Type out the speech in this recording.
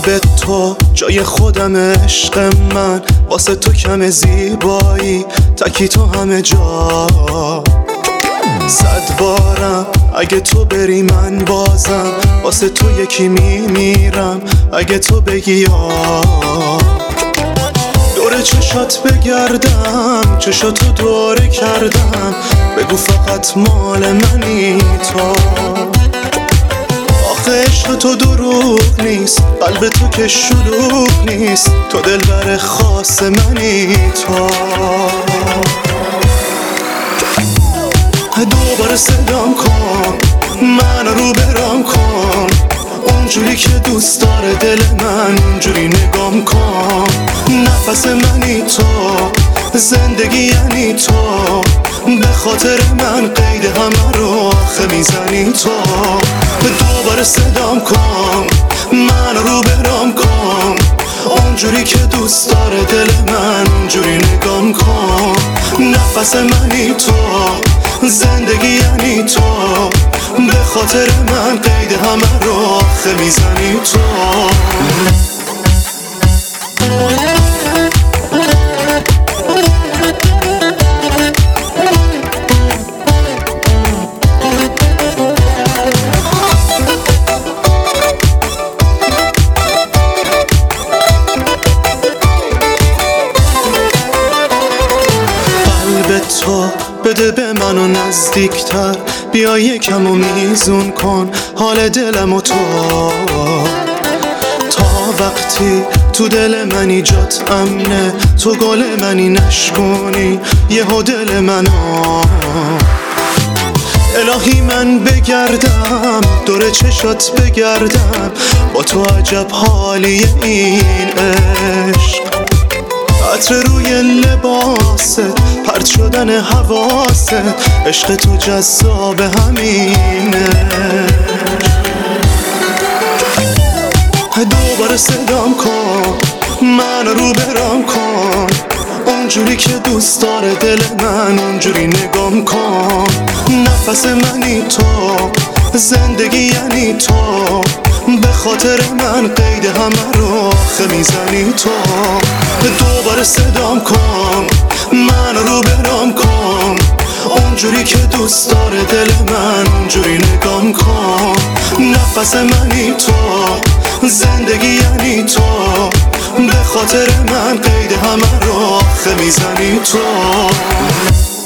قلب تو جای خودم عشق من، واسه تو کم زیبایی تکی تو همه جا. 100 بارم اگه تو بری من بازم واسه تو یکی میمیرم اگه تو بگی یا. دور چشات بگردم چشاتو دوره کردم، بگو فقط مال منی تو. آخه عشق تو دروغ نیست، قلب تو که شلوغ نیست، تو دلبر خاص منی تو. دوباره صدام کن منو رو برام کن، اونجوری که دوست داره دل من اونجوری نگام کن. نفس منی تو، زندگی یعنی تو، به خاطر من قید همه رو آخه میزنی تو. دوباره صدام کن منو رو برام کن، اونجوری که دوست داره دل من اونجوری نگام کن. نفس منی تو، زندگی یعنی تو، به خاطر من قید همه رو آخه میزنی تو. قلب تو بده به منو نزدیکتر، بیا یکم و میزون کن حال دلم و تو. تا وقتی تو دل منی جات امنه، تو گل منی نشکنی یهو دل منو. الهی من بگردم دور چشات بگردم، با تو عجب حالی این عشق. عطر روی لباست، پرت شدن حواست، عشق تو جذاب همینه. دوباره صدام کن منو رو برام کن، اونجوری که دوست داره دل من اونجوری نگام کن. نفس منی تو، زندگی یعنی تو، به خاطر من قید همه رو آخه میزنی تو. دوباره صدام کن منو رو برام کن، اونجوری که دوست داره دل من اونجوری نگام کن. نفس منی تو، زندگی یعنی تو، به خاطر من قید همه رو آخه میزنی تو.